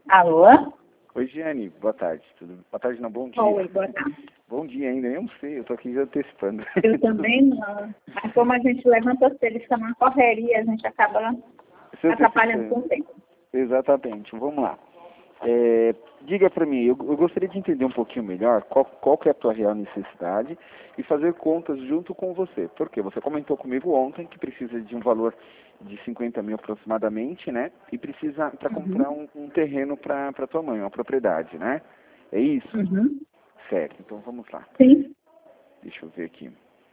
Alô? Oi, Giane, boa tarde. Boa tarde, não, bom dia. Oi, boa tarde. Bom dia ainda, eu não sei, eu tô aqui já antecipando. Eu também não. Mas como a gente levanta cedo e está numa correria, a gente acaba atrapalhando com o tempo. Exatamente, vamos lá. Diga para mim, eu gostaria de entender um pouquinho melhor qual que é a tua real necessidade e fazer contas junto com você. Porque você comentou comigo ontem que precisa de um valor de 50 mil aproximadamente, né? E precisa para comprar um terreno para tua mãe, uma propriedade, né? É isso? Uhum. Certo, então vamos lá. Sim. Deixa eu ver aqui.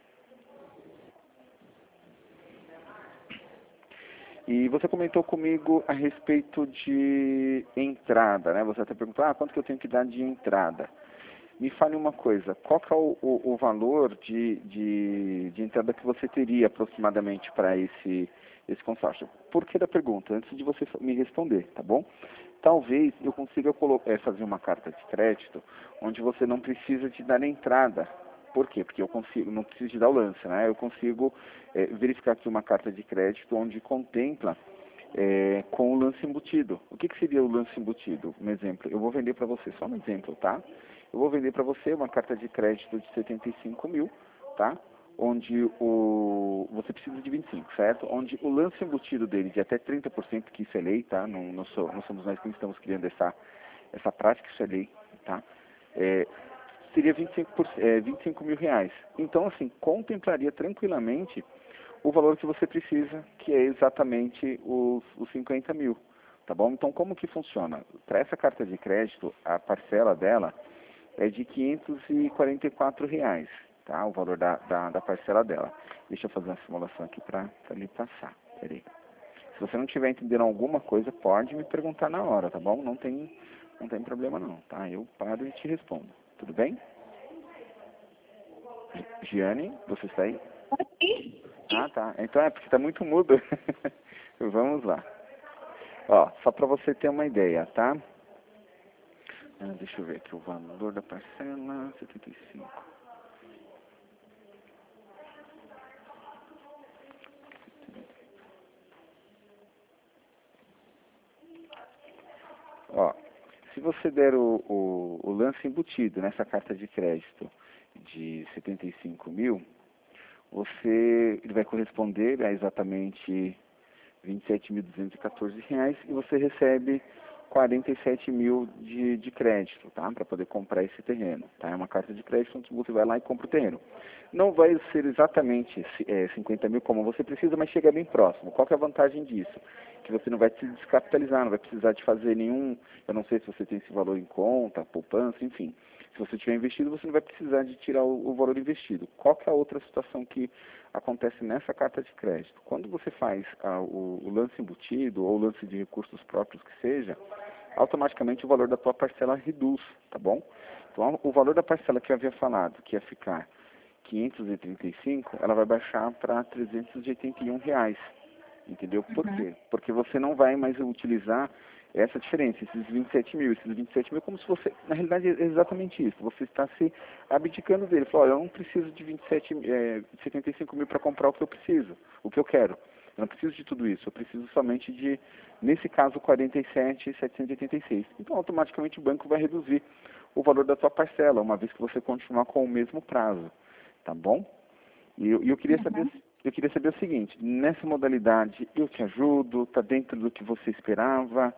E você comentou comigo a respeito de entrada, né? Você até perguntou, quanto que eu tenho que dar de entrada? Me fale uma coisa, qual que é o valor de entrada que você teria aproximadamente para esse consórcio? Por que da pergunta? Antes de você me responder, tá bom? Talvez eu consiga fazer uma carta de crédito onde você não precisa de dar entrada. Por quê? Porque eu consigo, não preciso de dar o lance, né? Eu consigo verificar aqui uma carta de crédito onde contempla com o lance embutido. O que seria o lance embutido? Um exemplo, eu vou vender para você, só um exemplo, tá? Eu vou vender para você uma carta de crédito de 75 mil, tá? Onde você precisa de 25, certo? Onde o lance embutido dele de até 30%, que isso é lei, tá? Não somos nós que estamos criando essa prática, isso é lei, tá? Seria 25 mil reais. Então, assim, contemplaria tranquilamente o valor que você precisa, que é exatamente os 50 mil, tá bom? Então, como que funciona? Para essa carta de crédito, a parcela dela é de R$ 544 reais, tá? O valor da parcela dela. Deixa eu fazer uma simulação aqui para lhe passar. Peraí. Se você não estiver entendendo alguma coisa, pode me perguntar na hora, tá bom? Não tem problema não, tá? Eu paro e te respondo. Tudo bem? Giane, você está aí? Aqui. Tá. Então é porque está muito mudo. Vamos lá. Ó, só para você ter uma ideia, tá? Deixa eu ver aqui o valor da parcela, 75. Ó, se você der o lance embutido nessa carta de crédito de 75 mil, ele vai corresponder a exatamente R$ 27.214 e você recebe 47 mil de crédito, tá? Para poder comprar esse terreno, tá? É uma carta de crédito onde você vai lá e compra o terreno. Não vai ser exatamente 50 mil como você precisa, mas chega bem próximo. Qual que é a vantagem disso? Que você não vai se descapitalizar, não vai precisar de fazer nenhum, eu não sei se você tem esse valor em conta, poupança, enfim. Se você tiver investido, você não vai precisar de tirar o valor investido. Qual que é a outra situação que acontece nessa carta de crédito? Quando você faz o lance embutido ou o lance de recursos próprios que seja, automaticamente o valor da tua parcela reduz, tá bom? Então, o valor da parcela que eu havia falado, que ia ficar 535, ela vai baixar para R$ 381 reais. Entendeu? Por quê? Porque você não vai mais utilizar essa diferença, esses 27 mil. Esses 27 mil como se você, na realidade é exatamente isso, você está se abdicando dele. Falou, olha, eu não preciso de 75 mil para comprar o que eu preciso, o que eu quero. Eu não preciso de tudo isso, eu preciso somente de, nesse caso, 47.786. Então, automaticamente o banco vai reduzir o valor da tua parcela, uma vez que você continuar com o mesmo prazo, tá bom? E eu queria saber, o seguinte, nessa modalidade eu te ajudo, está dentro do que você esperava?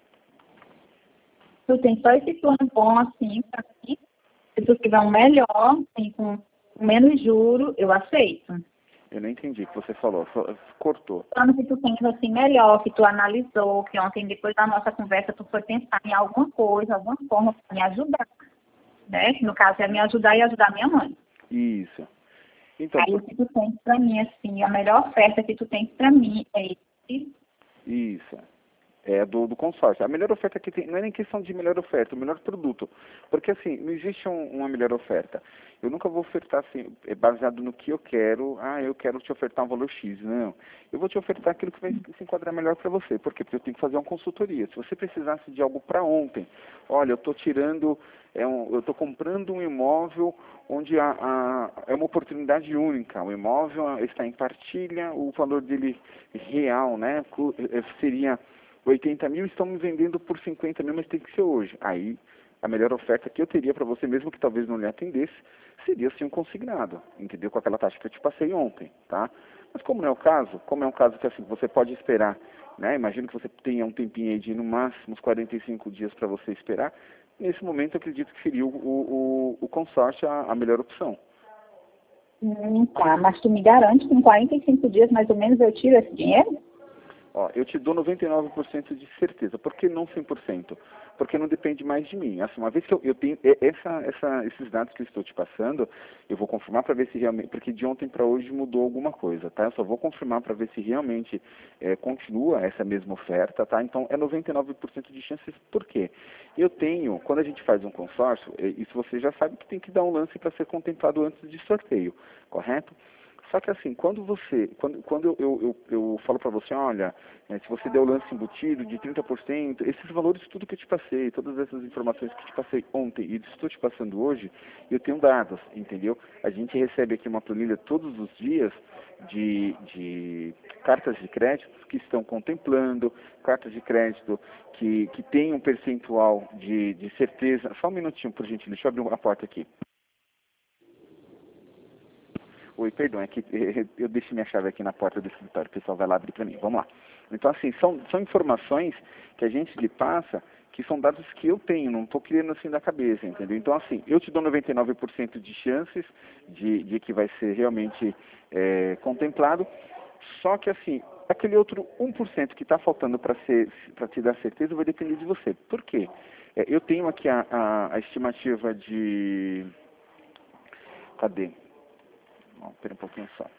Tu tem só esse plano bom assim para mim. Se tu tiver um melhor, assim, com menos juro, eu aceito. Eu não entendi o que você falou, cortou. Plano que tu tens assim melhor, que tu analisou, que ontem depois da nossa conversa tu foi pensar em alguma coisa, alguma forma para me ajudar, né? No caso é me ajudar e ajudar minha mãe. Isso. Então, aí o que tu tens para mim, assim, a melhor oferta que tu tens para mim é esse. Isso. É do consórcio. A melhor oferta que tem, não é nem questão de melhor oferta, o melhor produto. Porque assim, não existe uma melhor oferta. Eu nunca vou ofertar assim, baseado no que eu quero, eu quero te ofertar um valor X, não. Eu vou te ofertar aquilo que vai se enquadrar melhor para você. Por quê? Porque eu tenho que fazer uma consultoria. Se você precisasse de algo para ontem, olha, eu estou tirando, eu estou comprando um imóvel onde é uma oportunidade única. O imóvel está em partilha, o valor dele real, né, seria 80 mil, estão me vendendo por 50 mil, mas tem que ser hoje. Aí, a melhor oferta que eu teria para você, mesmo que talvez não lhe atendesse, seria sim um consignado, entendeu? Com aquela taxa que eu te passei ontem, tá? Mas como não é o caso, como é um caso que assim, você pode esperar, né? Imagino que você tenha um tempinho aí de no máximo uns 45 dias para você esperar. Nesse momento, eu acredito que seria o consórcio a melhor opção. Tá, mas tu me garante que em 45 dias mais ou menos eu tiro esse dinheiro? Ó, eu te dou 99% de certeza. Por que não 100%? Porque não depende mais de mim. Assim, uma vez que eu tenho esses dados que eu estou te passando, eu vou confirmar para ver se realmente, porque de ontem para hoje mudou alguma coisa, tá? Eu só vou confirmar para ver se realmente continua essa mesma oferta, tá? Então é 99% de chances. Por quê? Eu tenho, quando a gente faz um consórcio, isso você já sabe que tem que dar um lance para ser contemplado antes de sorteio, correto? Só que assim, quando eu falo para você, olha, se você deu lance embutido de 30%, esses valores, tudo que eu te passei, todas essas informações que eu te passei ontem e estou te passando hoje, eu tenho dados, entendeu? A gente recebe aqui uma planilha todos os dias de cartas de crédito que estão contemplando, cartas de crédito que têm um percentual de certeza. Só um minutinho, por gentileza, deixa eu abrir a porta aqui. Oi, perdão, é que eu deixei minha chave aqui na porta do escritório, o pessoal vai lá abrir para mim. Vamos lá. Então, assim, são informações que a gente lhe passa, que são dados que eu tenho, não estou criando assim da cabeça, entendeu? Então, assim, eu te dou 99% de chances de que vai ser realmente contemplado, só que, assim, aquele outro 1% que está faltando para te dar certeza vai depender de você. Por quê? Eu tenho aqui a estimativa de... Cadê? Espera um pouquinho só.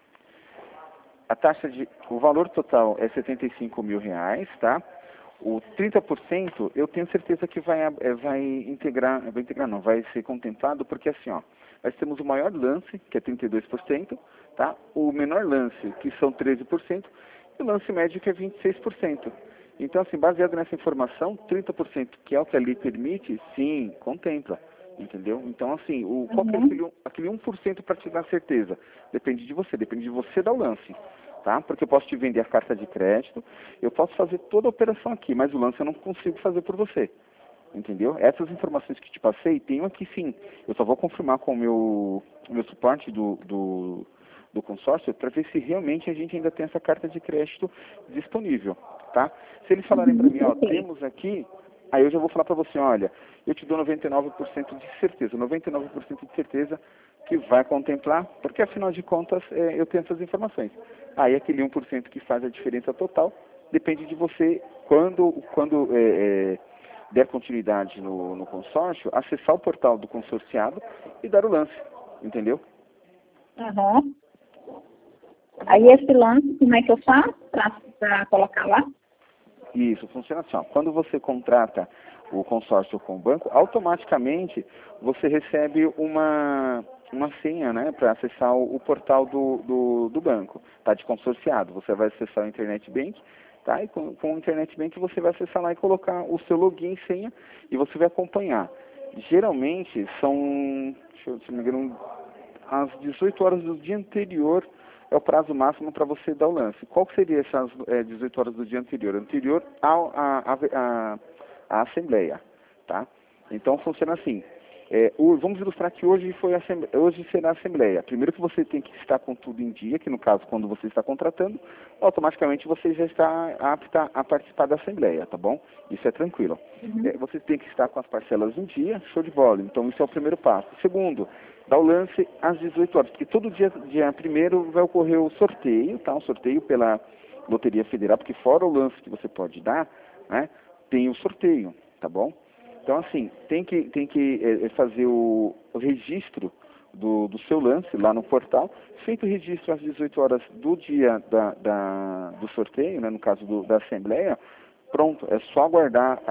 O valor total é R$ 75.000, tá? O 30% eu tenho certeza que vai integrar não, vai ser contemplado, porque assim, ó, nós temos o maior lance, que é 32%, tá? O menor lance, que são 13%, e o lance médio, que é 26%. Então, assim, baseado nessa informação, 30%, que é o que a lei permite, sim, contempla. Entendeu? Então, assim, qual que é aquele 1% para te dar certeza? Depende de você dar o lance, tá? Porque eu posso te vender a carta de crédito, eu posso fazer toda a operação aqui, mas o lance eu não consigo fazer por você, entendeu? Essas informações que te passei, tenho aqui sim. Eu só vou confirmar com o meu suporte do consórcio para ver se realmente a gente ainda tem essa carta de crédito disponível, tá? Se eles falarem para mim, ó, temos aqui... Aí eu já vou falar para você, olha, eu te dou 99% de certeza, 99% de certeza que vai contemplar, porque afinal de contas eu tenho essas informações. Aí aquele 1% que faz a diferença total, depende de você, quando der continuidade no consórcio, acessar o portal do consorciado e dar o lance, entendeu? Uhum. Aí esse lance, como é que eu faço para colocar lá? Isso, funciona assim, ó. Quando você contrata o consórcio com o banco, automaticamente você recebe uma senha, né, para acessar o portal do banco, tá, de consorciado. Você vai acessar o Internet Bank, tá, e com o Internet Bank você vai acessar lá e colocar o seu login e senha e você vai acompanhar. Geralmente são, se não me engano, às 18 horas do dia anterior é o prazo máximo para você dar o lance. Qual que seria essas 18 horas do dia anterior? Anterior à assembleia, tá? Então funciona assim. Vamos ilustrar que hoje será a assembleia. Primeiro que você tem que estar com tudo em dia, que no caso quando você está contratando, automaticamente você já está apta a participar da assembleia, tá bom? Isso é tranquilo. Você tem que estar com as parcelas em dia, show de bola. Então isso é o primeiro passo. Segundo, dá o lance às 18 horas, porque todo dia 1º vai ocorrer o sorteio, tá? Um sorteio pela Loteria Federal, porque fora o lance que você pode dar, né, tem o sorteio, tá bom? Então, assim, tem que fazer o registro do seu lance lá no portal. Feito o registro às 18 horas do dia do sorteio, né, no caso da assembleia, pronto, é só aguardar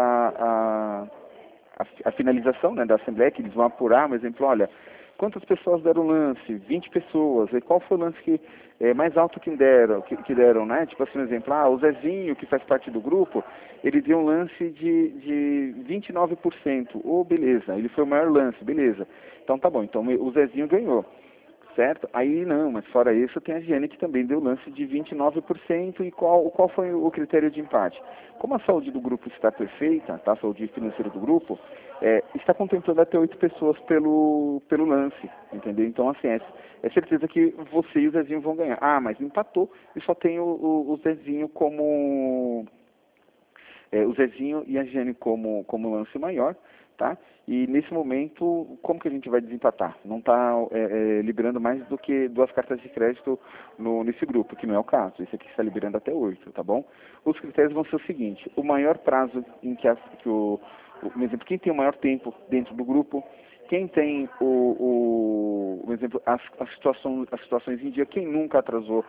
a finalização, né, da assembleia, que eles vão apurar, um exemplo, olha, quantas pessoas deram lance? 20 pessoas. E qual foi o lance que mais alto que deram, né? Tipo assim, um exemplo, o Zezinho, que faz parte do grupo, ele deu um lance de 29%. Beleza, ele foi o maior lance, beleza. Então tá bom, então o Zezinho ganhou. certo? Aí não, mas fora isso tem a Giane que também deu lance de 29%. E qual foi o critério de empate? Como a saúde do grupo está perfeita, tá? A saúde financeira do grupo, está contemplando até 8 pessoas pelo lance, entendeu? Então, assim, é certeza que você e o Zezinho vão ganhar. Ah, mas empatou e só tem o Zezinho como... o Zezinho e a Giane como lance maior, tá? E nesse momento, como que a gente vai desempatar? Não está liberando mais do que 2 cartas de crédito nesse grupo, que não é o caso. Esse aqui está liberando até 8, tá bom? Os critérios vão ser o seguinte: o maior prazo em que por exemplo, quem tem o maior tempo dentro do grupo, quem tem por exemplo, as situações em dia, quem nunca atrasou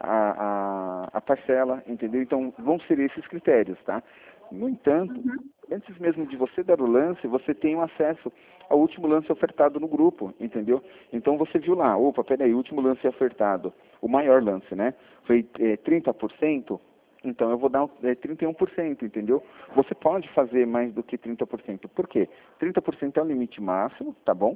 a parcela, entendeu? Então, vão ser esses critérios, tá? No entanto, antes mesmo de você dar o lance, você tem um acesso ao último lance ofertado no grupo, entendeu? Então você viu lá, opa, peraí, o último lance ofertado, o maior lance, né? Foi 30%, então eu vou dar 31%, entendeu? Você pode fazer mais do que 30%. Por quê? 30% é o limite máximo, tá bom?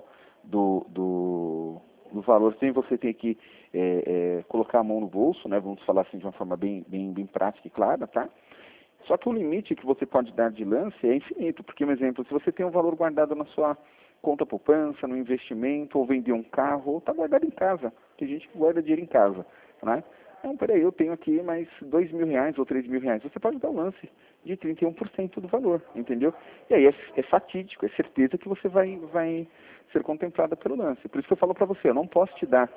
Do valor, sem você ter que colocar a mão no bolso, né? Vamos falar assim de uma forma bem prática e clara, tá? Só que o limite que você pode dar de lance é infinito, porque, por exemplo, se você tem um valor guardado na sua conta poupança, no investimento, ou vender um carro, ou está guardado em casa, tem gente que guarda dinheiro em casa, né? Não, peraí, eu tenho aqui mais R$ 2.000 ou R$ 3.000, você pode dar o lance de 31% do valor, entendeu? E aí é fatídico, é certeza que você vai ser contemplada pelo lance. Por isso que eu falo para você, eu não posso te dar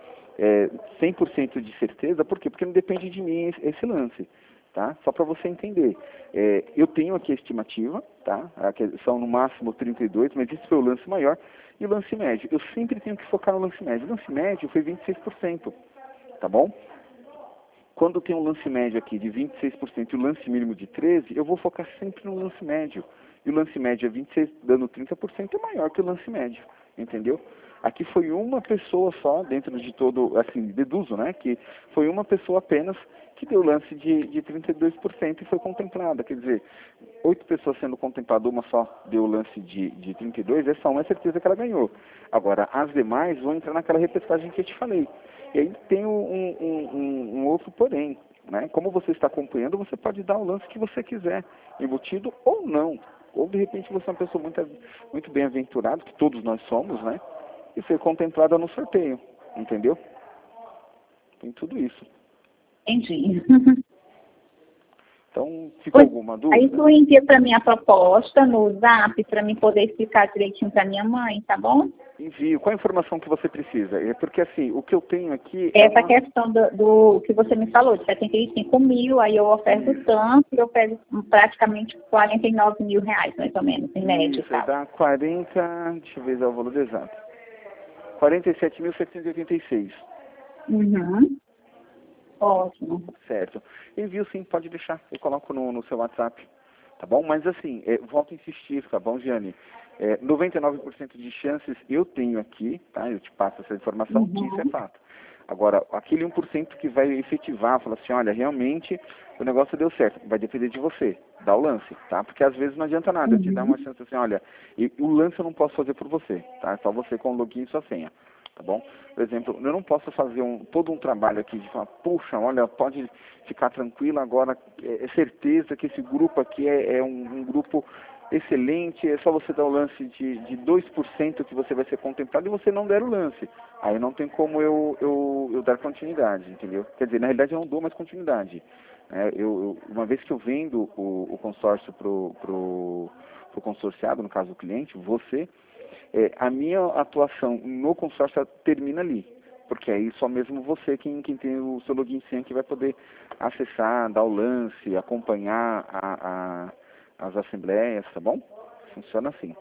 100% de certeza, por quê? Porque não depende de mim esse lance. Tá? Só para você entender. Eu tenho aqui a estimativa, tá? São no máximo 32, mas esse foi o lance maior. E o lance médio? Eu sempre tenho que focar no lance médio. O lance médio foi 26%, tá bom? Quando tem um lance médio aqui de 26% e o lance mínimo de 13%, eu vou focar sempre no lance médio. E o lance médio é 26%, dando 30%, é maior que o lance médio, entendeu? Aqui foi uma pessoa só, dentro de todo, assim, deduzo, né, que foi uma pessoa apenas que deu lance de 32% e foi contemplada. Quer dizer, 8 pessoas sendo contempladas, uma só deu lance de 32%, essa uma é certeza que ela ganhou. Agora, as demais vão entrar naquela repescagem que eu te falei. E aí tem um outro porém, né? Como você está acompanhando, você pode dar o lance que você quiser, embutido ou não. Ou de repente você é uma pessoa muito bem-aventurada, que todos nós somos, né? E ser contemplada no sorteio, entendeu? Tem tudo isso. Entendi. Então, ficou alguma dúvida? Aí tu envia para mim a proposta no Zap para mim poder explicar direitinho para minha mãe, tá bom? Envio. Qual a informação que você precisa? É porque assim, o que eu tenho aqui Essa questão do que você me falou, de 75 mil, aí eu oferto tanto, e eu pego praticamente R$ 49.000, mais ou menos, em média. Isso, dá 40, deixa eu ver o valor exato. 47.786. Uhum. Ótimo. Certo. Envio sim, pode deixar. Eu coloco no seu WhatsApp. Tá bom? Mas assim, volto a insistir, tá bom, Giane? 99% de chances eu tenho aqui, tá? Eu te passo essa informação, que isso é fato. Agora, aquele 1% que vai efetivar, fala assim, olha, realmente o negócio deu certo, vai depender de você, dá o lance, tá? Porque às vezes não adianta nada, eu te dar uma chance assim, olha, o lance eu não posso fazer por você, tá? É só você com o login e sua senha. Tá bom? Por exemplo, eu não posso fazer todo um trabalho aqui de falar, puxa, olha, pode ficar tranquilo agora, é certeza que esse grupo aqui é um grupo excelente, é só você dar o lance de 2% que você vai ser contemplado e você não der o lance. Aí não tem como eu dar continuidade, entendeu? Quer dizer, na realidade eu não dou mais continuidade. Uma vez que eu vendo o consórcio pro consorciado, no caso do cliente, você, a minha atuação no consórcio termina ali, porque aí só mesmo você, quem tem o seu login senha, que vai poder acessar, dar o lance, acompanhar as assembleias, tá bom? Funciona assim.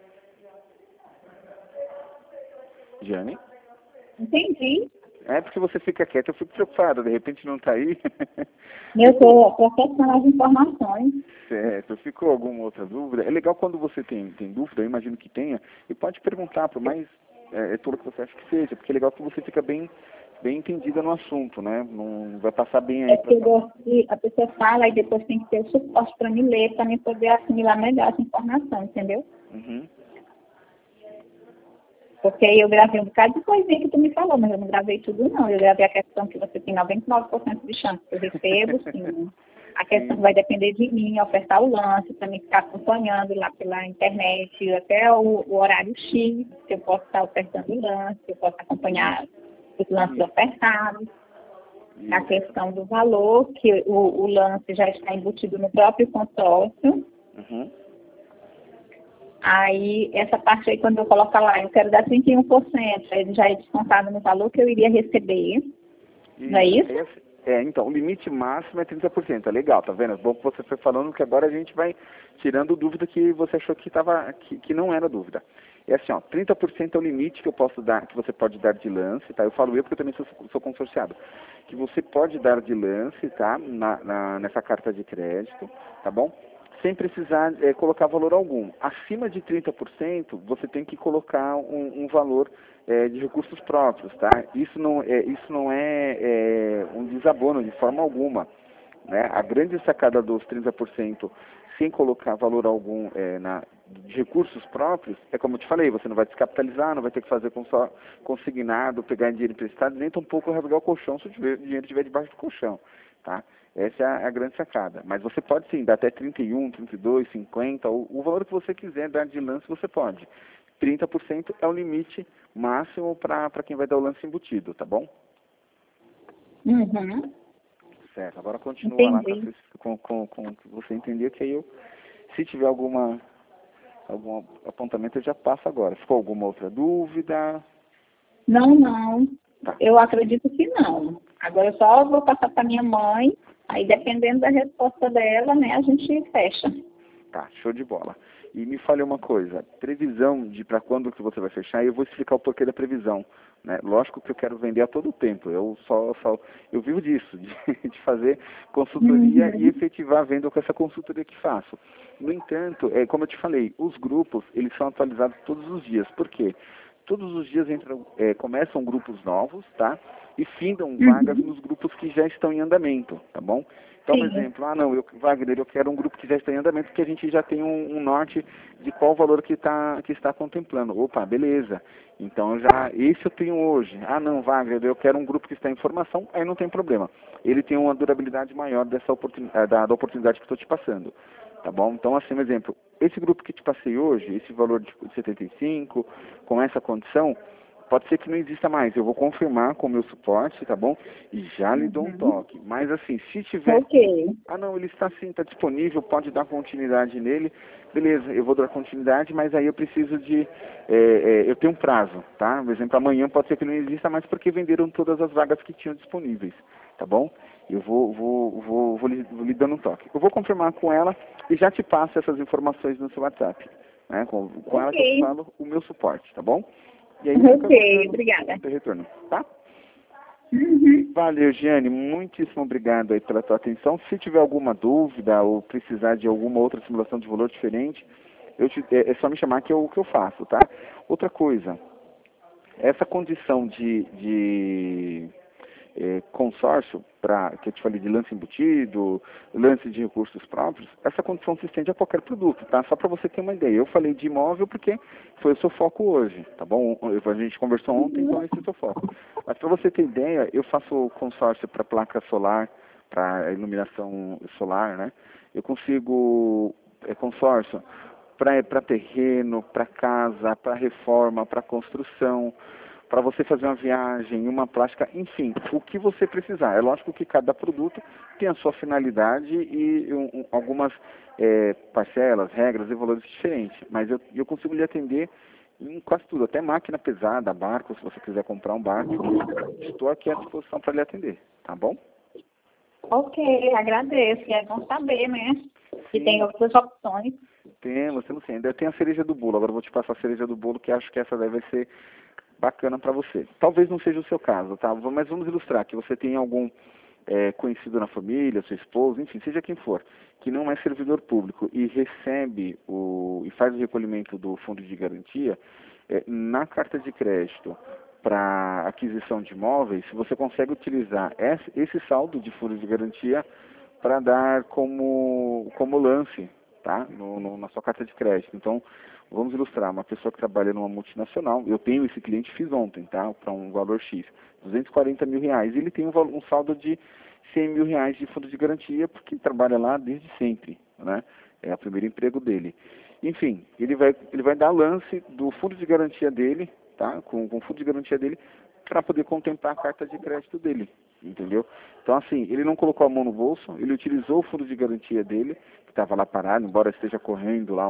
Jane? Entendi. É porque você fica quieta, eu fico preocupada, de repente não está aí. Eu estou processando as informações. Certo. Ficou alguma outra dúvida? É legal quando você tem dúvida, eu imagino que tenha, e pode perguntar, por mais tudo que você acha que seja, porque é legal que você fica bem entendida no assunto, né? Não vai passar bem aí. A pessoa fala e depois tem que ter o suporte para me ler, para me poder assimilar melhor essa informação, entendeu? Uhum. Porque eu gravei um bocado de coisinha que tu me falou, mas eu não gravei tudo, não. Eu gravei a questão que você tem 99% de chance que eu recebo, sim. A questão vai depender de mim, ofertar o lance, para mim ficar acompanhando lá pela internet, até o horário X, que eu posso estar ofertando o lance, eu posso acompanhar os lances ofertados. A questão do valor, que o lance já está embutido no próprio consórcio. Uhum. Aí, essa parte aí, quando eu coloco lá, eu quero dar 31%, ele já é descontado no valor que eu iria receber. Não é isso? Então, o limite máximo é 30%. É legal, tá vendo? É bom que você foi falando, que agora a gente vai tirando dúvida que você achou que não era dúvida. É assim, ó, 30% é o limite que eu posso dar, que você pode dar de lance, tá? Eu falo eu porque eu também sou consorciado. Que você pode dar de lance, tá? Nessa carta de crédito, tá bom? Sem precisar colocar valor algum. Acima de 30%, você tem que colocar um valor de recursos próprios, tá? Isso não é um desabono de forma alguma, né? A grande sacada dos 30% sem colocar valor algum de recursos próprios é como eu te falei, você não vai descapitalizar, não vai ter que fazer só consignado, pegar dinheiro emprestado, nem tampouco rasgar o colchão se o dinheiro estiver debaixo do colchão, tá? Essa é a grande sacada. Mas você pode sim dar até 31, 32, 50, o valor que você quiser dar de lance você pode. 30% é o limite máximo para quem vai dar o lance embutido, tá bom? Uhum. Certo. Agora continua Entendi. lá com o que você entendeu, que aí se tiver algum apontamento eu já passo agora. Ficou alguma outra dúvida? Não. Tá. Eu acredito que não. Agora eu só vou passar para minha mãe, aí dependendo da resposta dela, né, a gente fecha. Tá, show de bola. E me fale uma coisa, previsão de para quando que você vai fechar, e eu vou explicar o porquê da previsão, né? Lógico que eu quero vender a todo tempo, eu vivo disso, de fazer consultoria e Uhum. efetivar a venda com essa consultoria que faço. No entanto, como eu te falei, os grupos, eles são atualizados todos os dias. Por quê? Todos os dias começam grupos novos, tá? E findam vagas Uhum. nos grupos que já estão em andamento, tá bom? Então, por Sim. exemplo, Wagner, eu quero um grupo que já está em andamento, porque a gente já tem um norte de qual valor que está contemplando. Opa, beleza. Então, esse eu tenho hoje. Ah, não, Wagner, eu quero um grupo que está em formação, aí não tem problema. Ele tem uma durabilidade maior dessa oportunidade, da oportunidade que estou te passando. Tá bom? Então, assim, um exemplo. Esse grupo que te passei hoje, esse valor de 75, com essa condição, pode ser que não exista mais. Eu vou confirmar com o meu suporte, tá bom? E já lhe dou um Uhum. toque. Mas assim, se tiver... Ok. Ah, não, ele está sim, está disponível, pode dar continuidade nele. Beleza, eu vou dar continuidade, mas aí eu preciso eu tenho um prazo, tá? Por exemplo, amanhã pode ser que não exista mais porque venderam todas as vagas que tinham disponíveis, tá bom? Eu vou lhe dando um toque. Eu vou confirmar com ela e já te passo essas informações no seu WhatsApp, né? Com ela que eu Ok. falo o meu suporte, tá bom? E aí fica Ok, aguardando obrigada. o teu retorno, tá? Uhum. Valeu, Giane. Muitíssimo obrigado aí pela tua atenção. Se tiver alguma dúvida ou precisar de alguma outra simulação de valor diferente, é só me chamar que eu faço, tá? Outra coisa, essa condição de consórcio, que eu te falei de lance embutido, lance de recursos próprios, essa condição se estende a qualquer produto, tá? Só para você ter uma ideia. Eu falei de imóvel porque foi o seu foco hoje, tá bom? A gente conversou ontem, então esse é o seu foco. Mas para você ter ideia, eu faço consórcio para placa solar, para iluminação solar, né? Eu consigo consórcio para terreno, para casa, para reforma, para construção, para você fazer uma viagem, uma plástica, enfim, o que você precisar. É lógico que cada produto tem a sua finalidade e algumas parcelas, regras e valores diferentes, mas eu consigo lhe atender em quase tudo, até máquina pesada, barco, se você quiser comprar um barco, estou aqui à disposição para lhe atender, tá bom? Ok, agradeço. É bom saber, né? Que tem Sim, outras opções. temos sim. Ainda tem a cereja do bolo. Agora eu vou te passar a cereja do bolo, que acho que essa deve ser bacana para você. Talvez não seja o seu caso, tá? Mas vamos ilustrar que você tem algum conhecido na família, sua esposa, enfim, seja quem for, que não é servidor público e recebe e faz o recolhimento do fundo de garantia, na carta de crédito para aquisição de imóveis, você consegue utilizar esse saldo de fundo de garantia para dar como lance tá? Na sua carta de crédito. Então, vamos ilustrar, uma pessoa que trabalha numa multinacional, eu tenho esse cliente, fiz ontem, tá? Para um valor X, R$240 mil, e ele tem um saldo de R$100 mil de fundo de garantia, porque trabalha lá desde sempre, né? É o primeiro emprego dele. Enfim, ele vai dar lance do fundo de garantia dele, tá? Com o fundo de garantia dele, para poder contemplar a carta de crédito dele, entendeu? Então, assim, ele não colocou a mão no bolso, ele utilizou o fundo de garantia dele, que estava lá parado, embora esteja correndo lá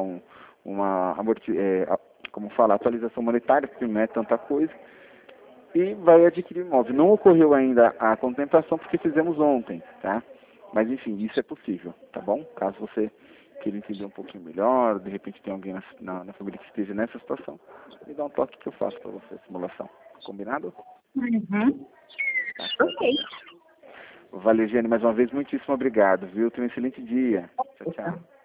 como fala, atualização monetária, porque não é tanta coisa, e vai adquirir o imóvel. Não ocorreu ainda a contemplação porque fizemos ontem, tá? Mas, enfim, isso é possível, tá bom? Caso você queira entender um pouquinho melhor, de repente tem alguém na família que esteja nessa situação, me dá um toque que eu faço para você a simulação. Combinado? Uhum. Tá. Ok. Valeu, Gene, mais uma vez, muitíssimo obrigado, viu? Tenha um excelente dia. Tchau, tchau.